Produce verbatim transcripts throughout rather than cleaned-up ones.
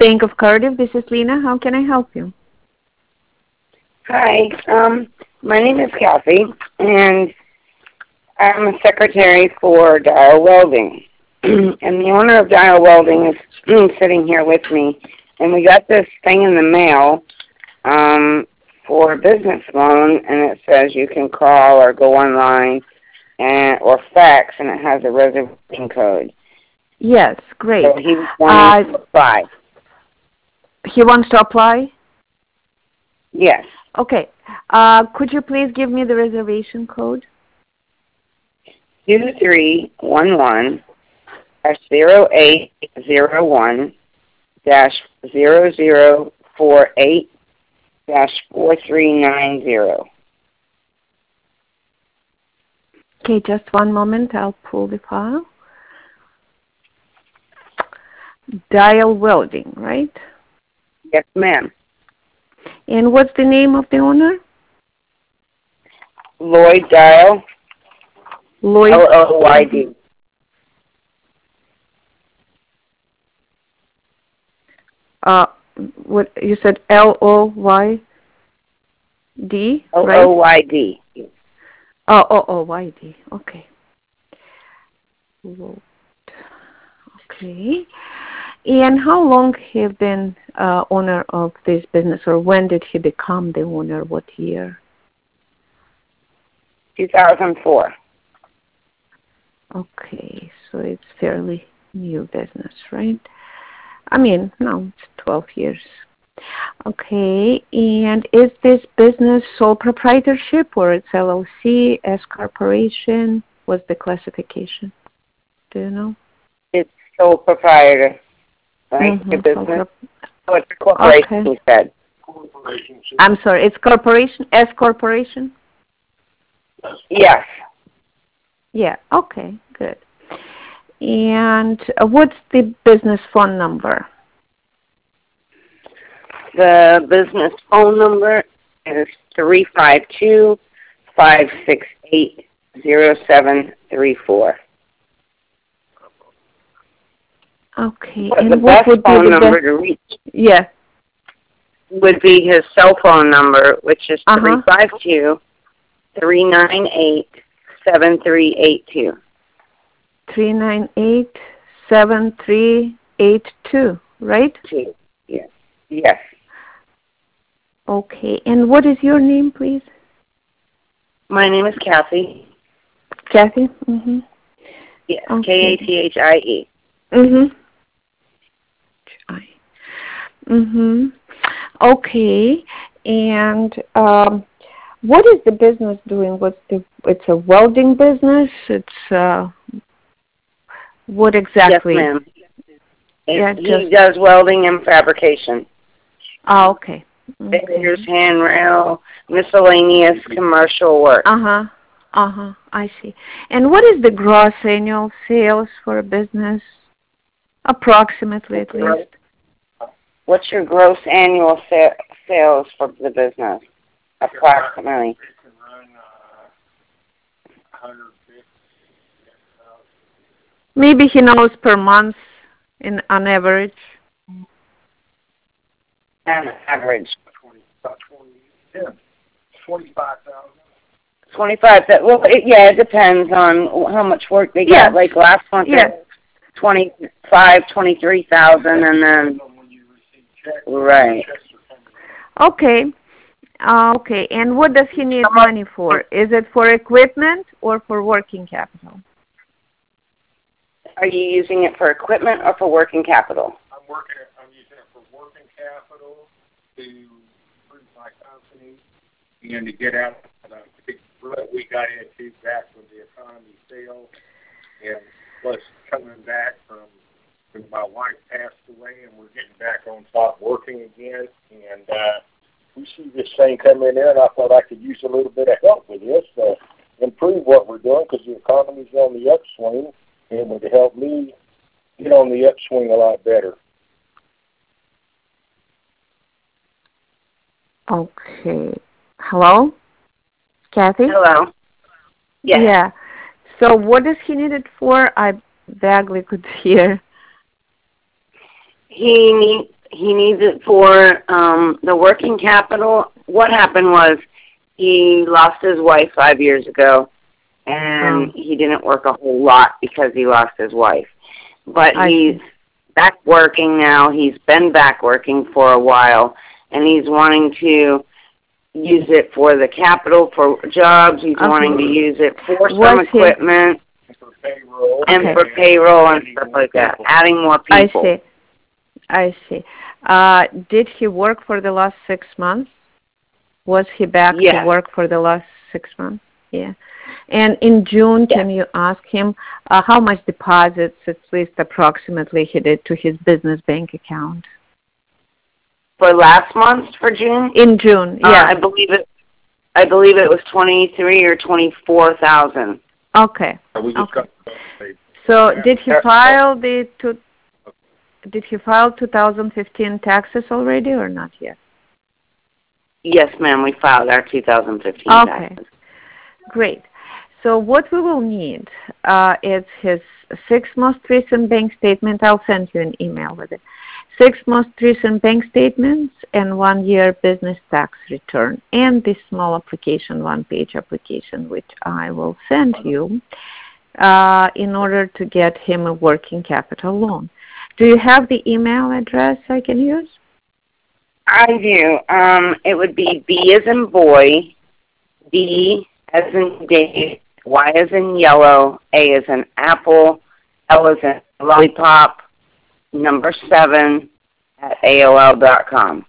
Bank of Cardiff. This is Lena. How can I help you? Hi. Um, my name is Kathy, and I'm a secretary for Dial Welding. And the owner of Dial Welding is sitting here with me, and we got this thing in the mail um, for a business loan, and it says you can call or go online and or fax, and it has a reservation code. Yes, great. So he wants uh, to apply. He wants to apply? Yes. Okay. Uh, could you please give me the reservation code? Two three one one dash zero eight zero one dash zero zero four eight dash four three nine zero. Okay, just one moment. I'll pull the file. Dial Welding, right? Yes, ma'am. And what's the name of the owner? Lloyd Dial. Lloyd. L O Y D. Uh, what you said? L O Y D, L right? O Y D. Oh, O O Y D. Okay. Okay. And how long have been uh, owner of this business, or when did he become the owner? What year? two thousand four. Okay, so it's fairly new business, right? I mean, no, it's twelve years. Okay, and is this business sole proprietorship, or it's L L C, S corporation? What's the classification? Do you know? It's sole proprietor, right? Mm-hmm. The business. Pro- oh, it's a corporation, okay. he said. I'm sorry, it's corporation, S corporation? Yes. Yeah, okay, good. And uh, what's the business phone number? The business phone number is three five two, five six eight, zero seven three four. Okay, But and the what best would phone be the number best? to reach Yeah. would be his cell phone number, which is Uh-huh. three five two, three nine eight, seven three eight two. three nine eight, seven three eight two, right? Two. Yes. Yes. Okay, and what is your name, please? My name is Kathy. Kathy? Mm-hmm. Yes. Okay. K A T H I E. Mm-hmm. Mm-hmm. Okay, and um, what is the business doing? What's the? It's a welding business. It's uh, what exactly? Yes, ma'am. Yeah, he just, does welding and fabrication. Oh, okay. Fingers, Okay. handrail, miscellaneous commercial work. Uh-huh. Uh-huh. I see. And what is the gross annual sales for a business? Approximately, at least. What's your gross annual sa- sales for the business? Approximately. Maybe he knows per month in on average. On average. twenty-five thousand. twenty-five. That, well, it, yeah, it depends on how much work they Yeah. got. Like last month, Yeah. twenty-five, twenty-three thousand, and then right. Okay. Uh, okay. And what does he need money for? Is it for equipment or for working capital? Are you using it for equipment or for working capital? I'm working. I'm using it for working capital to improve my company and to get out of the big rut we got into back when the economy failed, and plus coming back from when my wife passed away, and we're getting back on top working again. And uh, we see this thing coming in, and I thought I could use a little bit of help with this to improve what we're doing because the economy's on the upswing. And would help me get on the upswing a lot better. Okay. Hello? Kathy? Hello. Yes. Yeah. So what does he need it for? I vaguely could hear. He need, he needs it for um, the working capital. What happened was he lost his wife five years ago, and Oh. he didn't work a whole lot because he lost his wife. But I he's see. back working now. He's been back working for a while, and he's wanting to use it for the capital for jobs. He's Okay. wanting to use it for Was some he- equipment For payroll. and Okay. for payroll and stuff like that, adding more I people. see. I see. Uh, did he work for the last six months? Was he back Yes. to work for the last six months? Yeah. And in June, Yes. can you ask him uh, how much deposits, at least approximately, he did to his business bank account? For last month, for June, In June, uh, yeah. I believe it. I believe it was twenty-three or twenty-four thousand. Okay. We just Okay. got the So did he That's- file the two, did he file two thousand fifteen taxes already or not yet? Yes, ma'am. We filed our two thousand fifteen Okay. taxes. Great. So what we will need uh, is his six most recent bank statement. I'll send you an email with it. Six most recent bank statements and one year business tax return and this small application, one page application, which I will send you uh, in order to get him a working capital loan. Do you have the email address I can use? I do. Um, it would be B as in boy, D as in Dave, Y as in yellow, A as in apple, L as in lollipop, number seven at A O L dot com.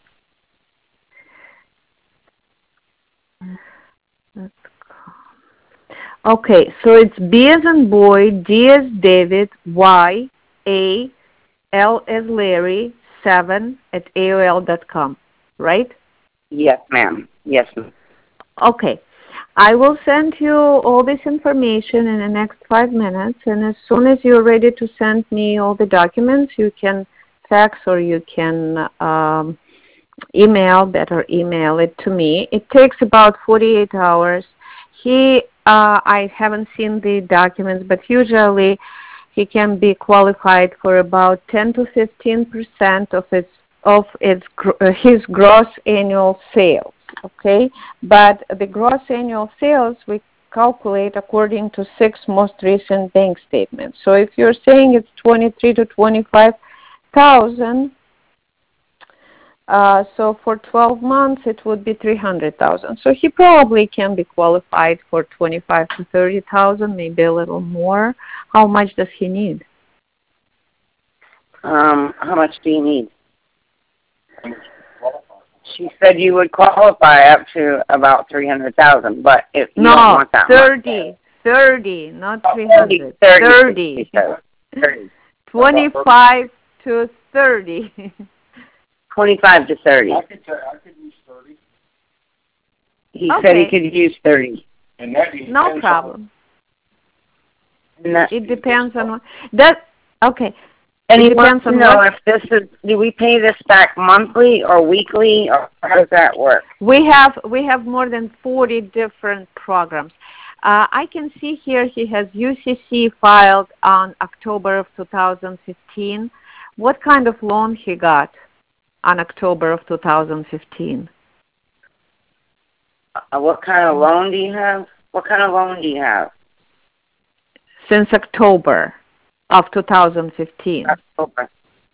Okay, so it's B as in boy, D as David, Y, A, L as Larry, seven at A O L dot com, right? Yes, ma'am. Yes, ma'am. Okay. I will send you all this information in the next five minutes, and as soon as you're ready to send me all the documents, you can fax or you can um, email, better email it to me. It takes about forty-eight hours. He, uh, I haven't seen the documents, but usually he can be qualified for about ten to fifteen percent of its of its uh, his gross annual sales. Okay, but the gross annual sales we calculate according to six most recent bank statements. So if you're saying it's twenty-three to twenty-five thousand, uh, so for twelve months it would be three hundred thousand. So he probably can be qualified for twenty-five to thirty thousand, maybe a little more. How much does he need? Um, how much do you need? She said you would qualify up to about three hundred thousand, but if you no, don't want that thirty, thirty, not much. three hundred. thirty. thirty. thirty. twenty-five to thirty. twenty-five to thirty. I could, I could use thirty. He said he Okay. could use thirty. And that depends No on- problem. And, that, It depends on what, that, okay. and he it wants depends to on know what- if this is, do we pay this back monthly or weekly, or how does that work? We have, we have more than forty different programs. Uh, I can see here he has U C C filed on October of two thousand fifteen. What kind of loan he got on October of two thousand fifteen? Uh, what kind of loan do you have? What kind of loan do you have? Since October of two thousand fifteen. October.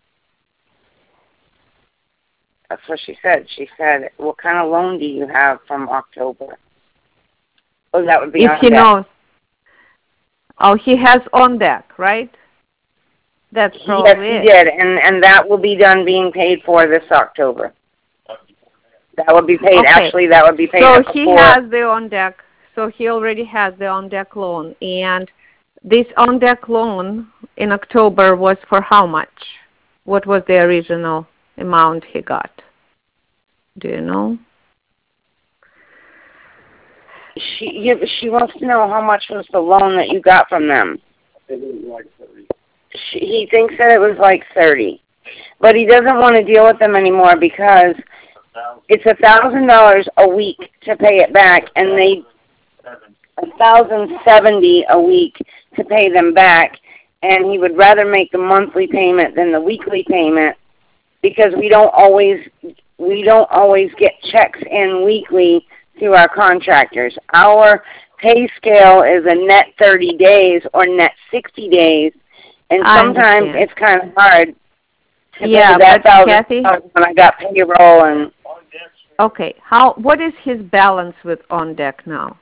That's what she said. She said, what kind of loan do you have from October? Oh, that would be If on he deck. knows. Oh, he has on deck, right? That's Yes, probably he it. did, and, and that will be done being paid for this October. That would be paid, Okay. actually, that would be paid So up he before. has the on deck. So he already has the on deck loan, and this on deck loan in October was for how much? What was the original amount he got? Do you know? She, yeah, but she wants to know how much was the loan that you got from them. It was like thirty. She, he thinks that it was like thirty, but he doesn't want to deal with them anymore because it's a thousand dollars a week to pay it back, and they a thousand seventy a week to pay them back, and he would rather make the monthly payment than the weekly payment, because we don't always we don't always get checks in weekly through our contractors. Our pay scale is a net thirty days or net sixty days, and I sometimes understand. it's kind of hard to Yeah, pay that but thousand Kathy, when I got payroll and. okay, how what is his balance with On Deck now?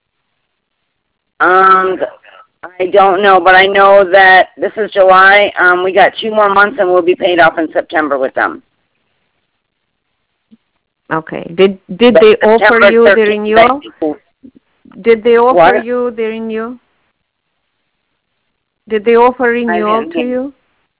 Um, I don't know, but I know that this is July. Um, we got two more months, and we'll be paid off in September with them. Okay. Did did But they September offer you the thirteenth, renewal? Did they offer What? you the renewal? Did they offer renewal didn't to hear. you?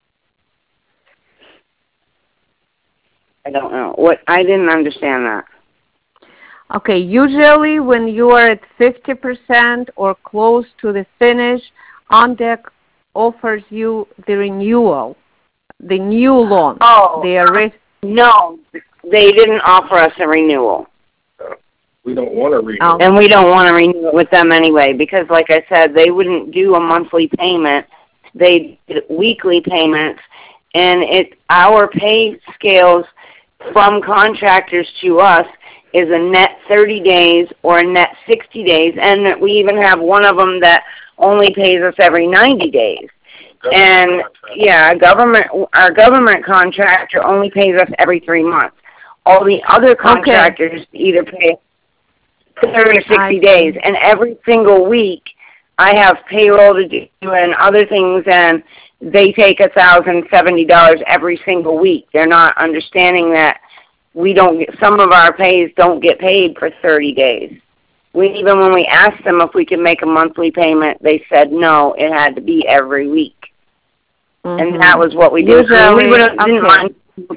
I don't know. What? I didn't understand that. Okay, usually when you are at fifty percent or close to the finish, On Deck offers you the renewal, the new loan. Oh, They are re- no, they didn't offer us a renewal. We don't want to renew. Oh. And we don't want to renew it with them anyway because, like I said, they wouldn't do a monthly payment. They did weekly payments, and it our pay scales from contractors to us is a net thirty days or a net sixty days, and we even have one of them that only pays us every ninety days. And yeah, government our government contractor only pays us every three months. All the other contractors okay. either pay thirty or sixty days, and every single week I have payroll to do and other things, and they take a thousand seventy dollars every single week. They're not understanding that we don't get, some of our pays don't get paid for thirty days. We even when we asked them if we could make a monthly payment, they said no, it had to be every week. Mm-hmm. And that was what we did. Usually, we didn't okay. mind.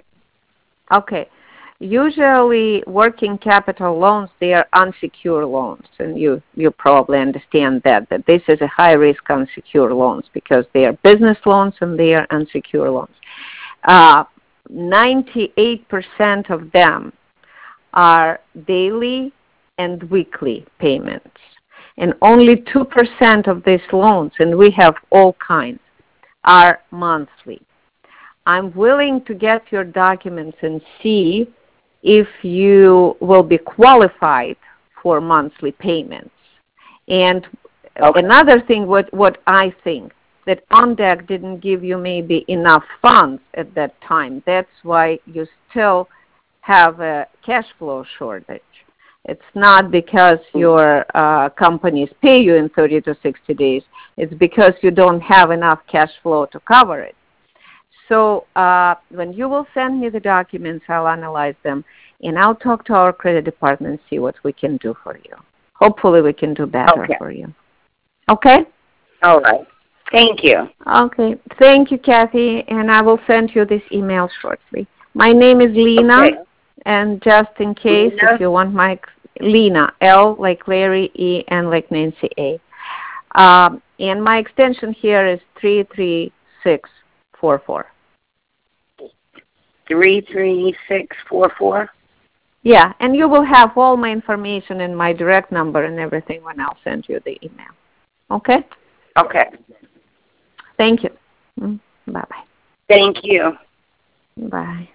Okay. Usually, working capital loans, they are unsecured loans, and you, you probably understand that, that this is a high-risk unsecured loans because they are business loans and they are unsecured loans. Uh, ninety-eight percent of them are daily and weekly payments, and only two percent of these loans, and we have all kinds, are monthly. I'm willing to get your documents and see if you will be qualified for monthly payments. And okay. Another thing, what, what I think, that On Deck didn't give you maybe enough funds at that time. That's why you still have a cash flow shortage. It's not because your uh, companies pay you in thirty to sixty days. It's because you don't have enough cash flow to cover it. So uh, when you will send me the documents, I'll analyze them, and I'll talk to our credit department and see what we can do for you. Hopefully we can do better okay. for you. Okay? All right. Thank you. Okay. Thank you, Kathy, and I will send you this email shortly. My name is Lena, okay. And just in case, Lena? If you want my, Lena, L like Larry, E, N like Nancy, A. Um, and my extension here is three three six four four. three three six four four? Yeah, and you will have all my information and my direct number and everything when I'll send you the email. Okay? Okay. Thank you. Mm-hmm. Bye-bye. Thank you. Bye.